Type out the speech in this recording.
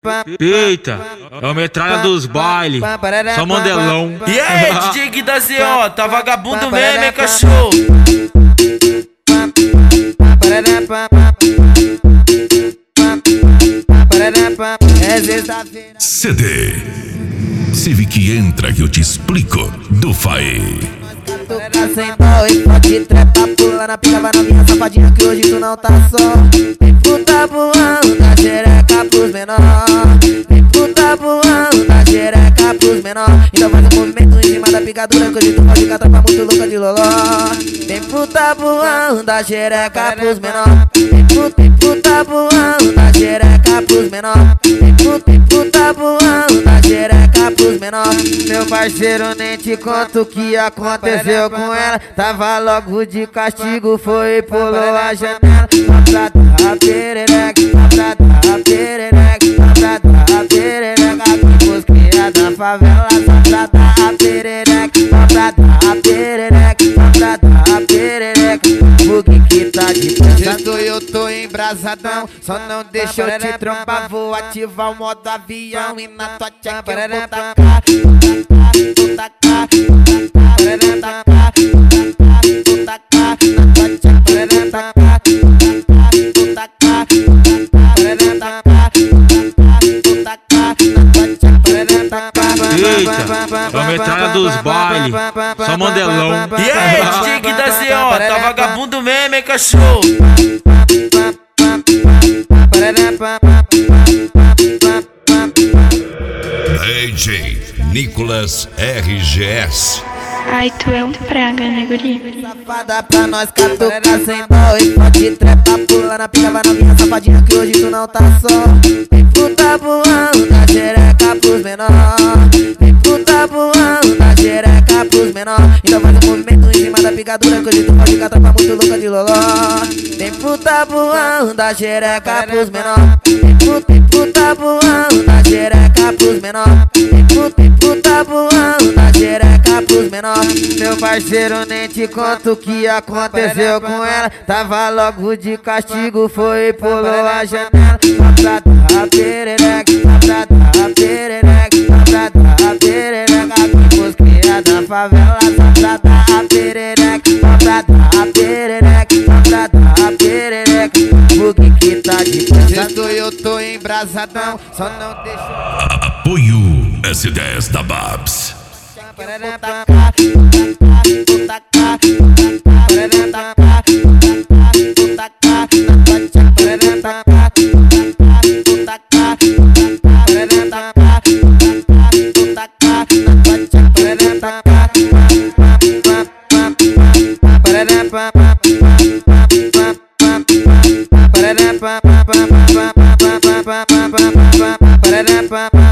Eita, é o metralha dos bailes, só mandelão. E aí, DJ Gui da ZO, tá vagabundo mesmo, hein, cachorro? CD Civic entra que eu te explico do Faê. Tocar sem dó e pode trepa, pula na pica, vai na minha safadinha que hoje tu não tá só. Vem puta voando da xereca pros menor. Vem puta voando da xereca pros menor. Então faz um movimento em cima da picadura que hoje tu pode ficar tropa muito louca de loló. Vem puta voando da xereca pros menor. Vem puta voando da xereca pros menor. Vem puta voando da xereca pros menor. Meu parceiro, nem te conto o que aconteceu com ela. Tava logo de castigo, foi e pulou a janela. Pra dar perereca, pra dar perereca, pra dar perereca. Que busqueira da favela, só pra dar perereca, pra dar perereca, pra dar perereca. O que tá de pensando? Eu tô embrasadão, só não deixa eu te trombar. Vou ativar o modo avião e na tua tcheca eu vou tacar. Vou tacar, vou tacar, vou tacar, na tua tcheca vou tacar, vou tacar, vou tacar, vou tacar, na tua tcheca vou tacar. Eita, é o metralha dos bailes, só mandelão. E aí, DJ Gui da ZO, tá vagabundo mesmo, hein, cachorro? DJ Nicolas RGS. Ai, tu é um praga, né, guri? Safada pra nós catucar sem dó e pode trepa, pula na pica, vai na minha safadinha que hoje tu não tá só. Vem puta voando da xereca pros menor. Vem puta voando da xereca pros menor. Então faz um movimento em cima da picadura que hoje tu pode ficar tropa muito louca de loló. Vem puta voando da xereca pros menor. Vem puta voando da xereca pros menor. Vem puta voando da xereca pros menor. Meu parceiro, nem te conto o que aconteceu com ela. Tava logo de castigo, foi e pulou a janela. Pra dar perereca, pra dar perereca, pra dar perereca. Que busqueira da favela, só pra dar perereca, pra dar perereca, pra dar perereca. O que tá de pensando? Eu tô embrasadão, só não deixa. Apoio S10 da Babs. Pa